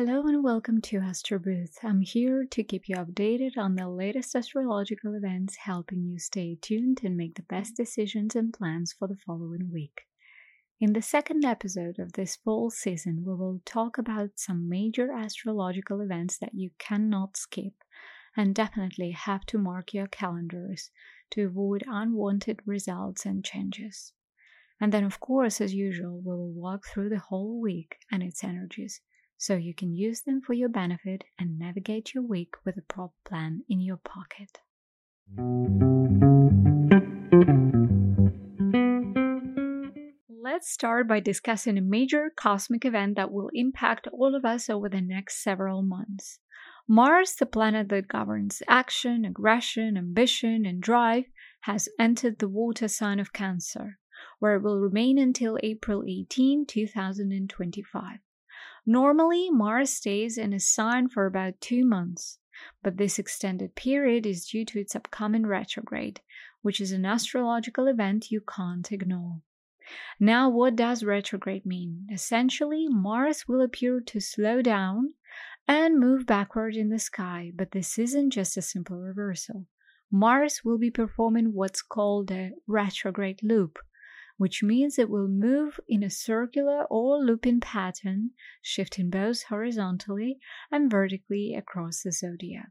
Hello and welcome to Astro Booth. I'm here to keep you updated on the latest astrological events, helping you stay tuned and make the best decisions and plans for the following week. In the second episode of this fall season, we will talk about some major astrological events that you cannot skip and definitely have to mark your calendars to avoid unwanted results and changes. And then, of course, as usual, we will walk through the whole week and its energies, so you can use them for your benefit and navigate your week with a proper plan in your pocket. Let's start by discussing a major cosmic event that will impact all of us over the next several months. Mars, the planet that governs action, aggression, ambition, and drive, has entered the water sign of Cancer, where it will remain until April 18, 2025. Normally, Mars stays in a sign for about 2 months, but this extended period is due to its upcoming retrograde, which is an astrological event you can't ignore. Now, what does retrograde mean? Essentially, Mars will appear to slow down and move backward in the sky, but this isn't just a simple reversal. Mars will be performing what's called a retrograde loop, which means it will move in a circular or looping pattern, shifting both horizontally and vertically across the zodiac.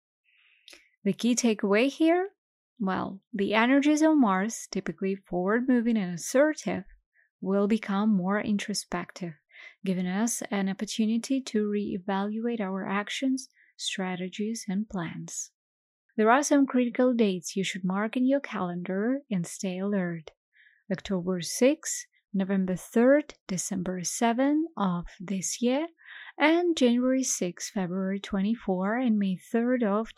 The key takeaway here? Well, the energies of Mars, typically forward-moving and assertive, will become more introspective, giving us an opportunity to reevaluate our actions, strategies, and plans. There are some critical dates you should mark in your calendar and stay alert. October 6, November 3rd, December 7 of this year, and January 6, February 24, and May 3rd of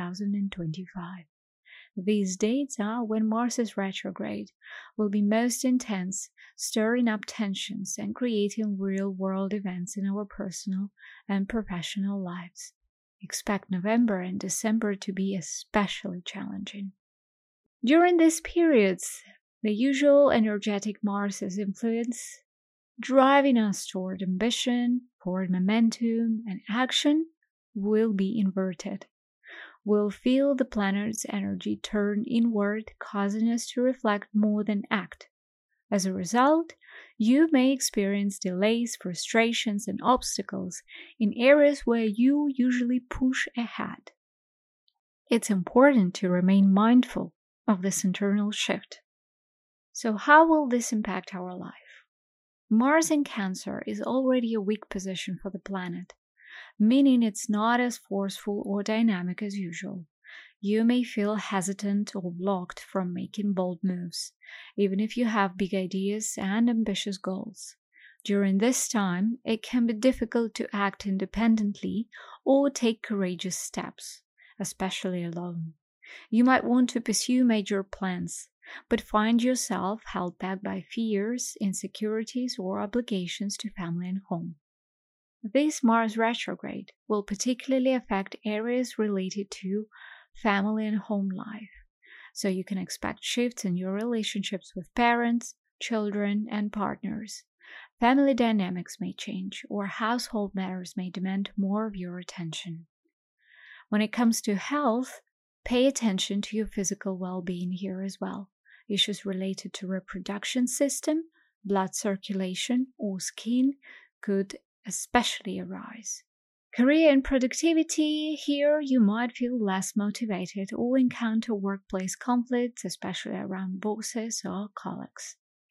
2025. These dates are when Mars's retrograde will be most intense, stirring up tensions and creating real-world events in our personal and professional lives. Expect November and December to be especially challenging. During these periods, the usual energetic Mars's influence, driving us toward ambition, forward momentum, and action, will be inverted. We'll feel the planet's energy turn inward, causing us to reflect more than act. As a result, you may experience delays, frustrations, and obstacles in areas where you usually push ahead. It's important to remain mindful of this internal shift. So how will this impact our life? Mars in Cancer is already a weak position for the planet, meaning it's not as forceful or dynamic as usual. You may feel hesitant or blocked from making bold moves, even if you have big ideas and ambitious goals. During this time, it can be difficult to act independently or take courageous steps, especially alone. You might want to pursue major plans, but find yourself held back by fears, insecurities, or obligations to family and home. This Mars retrograde will particularly affect areas related to family and home life, so you can expect shifts in your relationships with parents, children, and partners. Family dynamics may change, or household matters may demand more of your attention. When it comes to health, pay attention to your physical well-being here as well. Issues related to reproduction system, blood circulation, or skin could especially arise. Career and productivity, here you might feel less motivated or encounter workplace conflicts, especially around bosses or colleagues.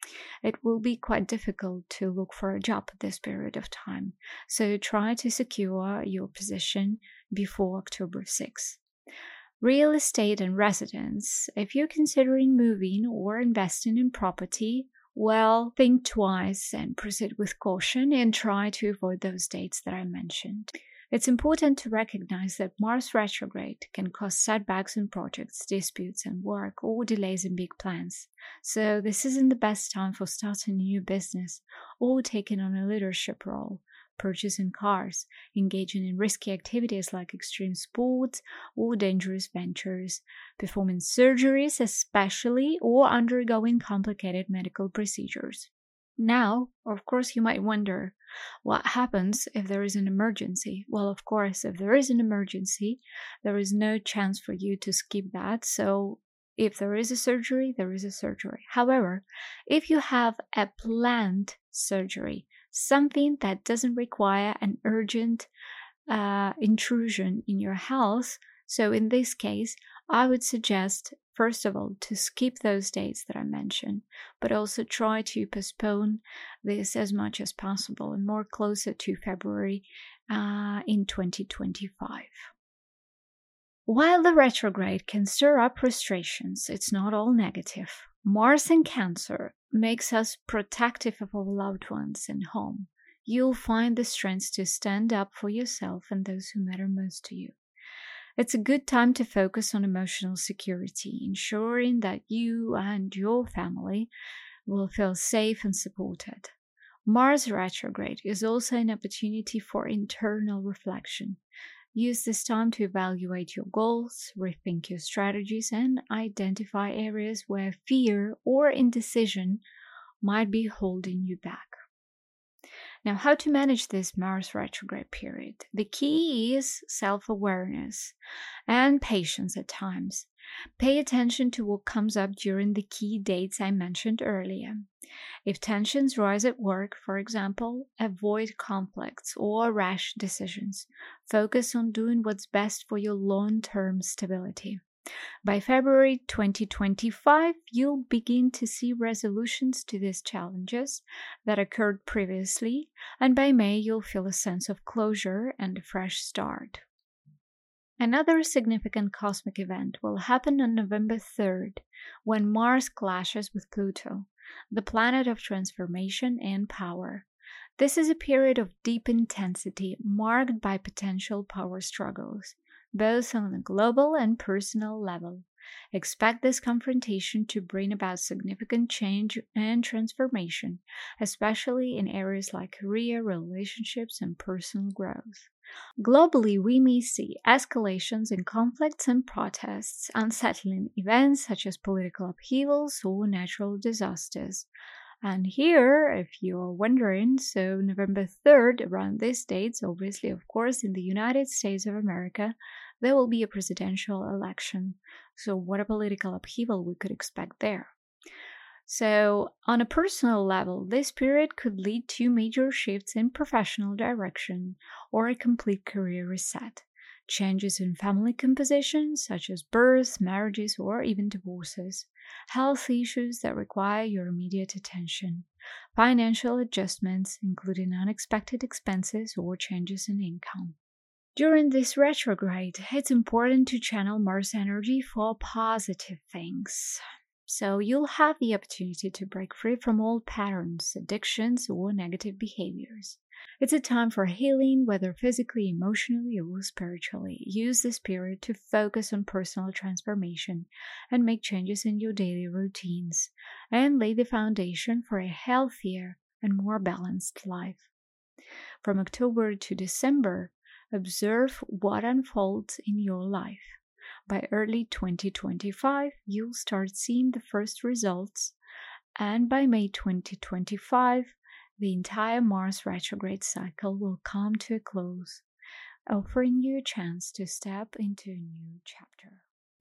It will be quite difficult to look for a job at this period of time, so try to secure your position before October 6. Real estate and residence, if you're considering moving or investing in property, well, think twice and proceed with caution and try to avoid those dates that I mentioned. It's important to recognize that Mars retrograde can cause setbacks in projects, disputes in work, or delays in big plans. So this isn't the best time for starting a new business or taking on a leadership role, purchasing cars, engaging in risky activities like extreme sports or dangerous ventures, performing surgeries especially, or undergoing complicated medical procedures. Now, of course, you might wonder what happens if there is an emergency. Well, of course, if there is an emergency, there is no chance for you to skip that. So, if there is a surgery, there is a surgery. However, if you have a planned surgery, something that doesn't require an urgent intrusion in your health, so in this case, I would suggest, first of all, to skip those dates that I mentioned, but also try to postpone this as much as possible and more closer to February in 2025. While the retrograde can stir up frustrations, it's not all negative. Mars in Cancer makes us protective of our loved ones and home. You'll find the strength to stand up for yourself and those who matter most to you. It's a good time to focus on emotional security, ensuring that you and your family will feel safe and supported. Mars retrograde is also an opportunity for internal reflection. Use this time to evaluate your goals, rethink your strategies, and identify areas where fear or indecision might be holding you back. Now, how to manage this Mars retrograde period? The key is self-awareness and patience at times. Pay attention to what comes up during the key dates I mentioned earlier. If tensions rise at work, for example, avoid conflicts or rash decisions. Focus on doing what's best for your long-term stability. By February 2025, you'll begin to see resolutions to these challenges that occurred previously, and by May, you'll feel a sense of closure and a fresh start. Another significant cosmic event will happen on November 3rd, when Mars clashes with Pluto, the planet of transformation and power. This is a period of deep intensity marked by potential power struggles, both on a global and personal level. Expect this confrontation to bring about significant change and transformation, especially in areas like career, relationships, and personal growth. Globally, we may see escalations in conflicts and protests, unsettling events such as political upheavals or natural disasters. And here, if you're wondering, so November 3rd, around these dates, obviously, of course, in the United States of America, there will be a presidential election. So what a political upheaval we could expect there. So on a personal level, this period could lead to major shifts in professional direction or a complete career reset. Changes in family composition, such as births, marriages, or even divorces, health issues that require your immediate attention, financial adjustments, including unexpected expenses or changes in income. During this retrograde, it's important to channel Mars energy for positive things. So you'll have the opportunity to break free from old patterns, addictions, or negative behaviors. It's a time for healing, whether physically, emotionally, or spiritually. Use this period to focus on personal transformation and make changes in your daily routines, and lay the foundation for a healthier and more balanced life. From October to December, observe what unfolds in your life. By early 2025, you'll start seeing the first results, and by May 2025, the entire Mars retrograde cycle will come to a close, offering you a chance to step into a new chapter.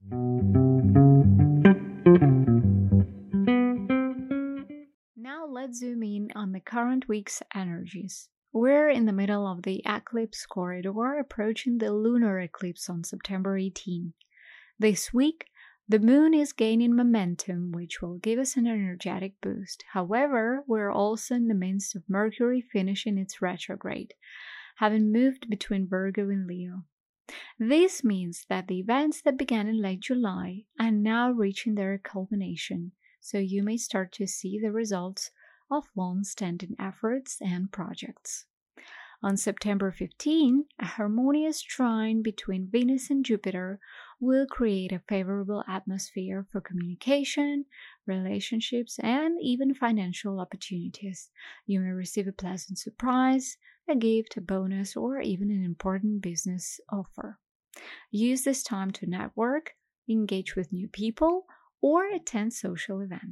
Now let's zoom in on the current week's energies. We're in the middle of the eclipse corridor, approaching the lunar eclipse on September 18. This week, the moon is gaining momentum, which will give us an energetic boost. However, we're also in the midst of Mercury finishing its retrograde, having moved between Virgo and Leo. This means that the events that began in late July are now reaching their culmination, so you may start to see the results of long-standing efforts and projects. On September 15, a harmonious trine between Venus and Jupiter will create a favorable atmosphere for communication, relationships, and even financial opportunities. You may receive a pleasant surprise, a gift, a bonus, or even an important business offer. Use this time to network, engage with new people, or attend social events.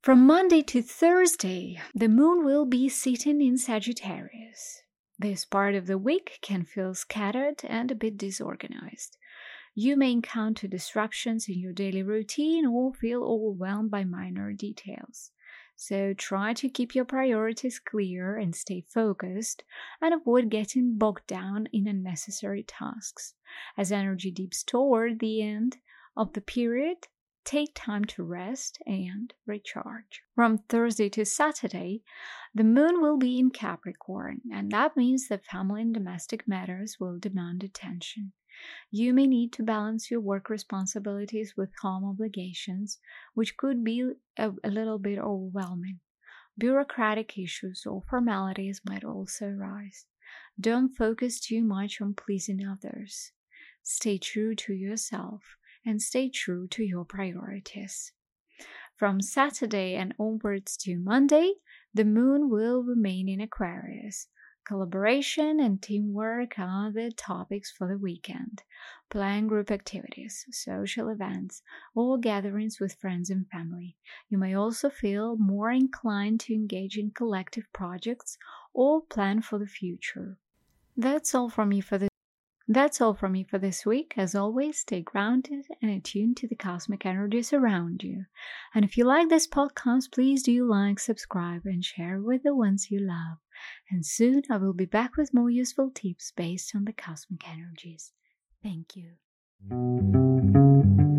From Monday to Thursday, the moon will be sitting in Sagittarius. This part of the week can feel scattered and a bit disorganized. You may encounter disruptions in your daily routine or feel overwhelmed by minor details. So try to keep your priorities clear and stay focused, and avoid getting bogged down in unnecessary tasks. As energy dips toward the end of the period, take time to rest and recharge. From Thursday to Saturday, the moon will be in Capricorn, and that means that family and domestic matters will demand attention. You may need to balance your work responsibilities with home obligations, which could be a little bit overwhelming. Bureaucratic issues or formalities might also arise. Don't focus too much on pleasing others. Stay true to yourself and stay true to your priorities. From Saturday and onwards to Monday, the moon will remain in Aquarius. Collaboration and teamwork are the topics for the weekend. Plan group activities, social events, or gatherings with friends and family. You may also feel more inclined to engage in collective projects or plan for the future. That's all from me for this week. As always, stay grounded and attuned to the cosmic energies around you. And if you like this podcast, please do like, subscribe, and share with the ones you love. And soon I will be back with more useful tips based on the cosmic energies. Thank you.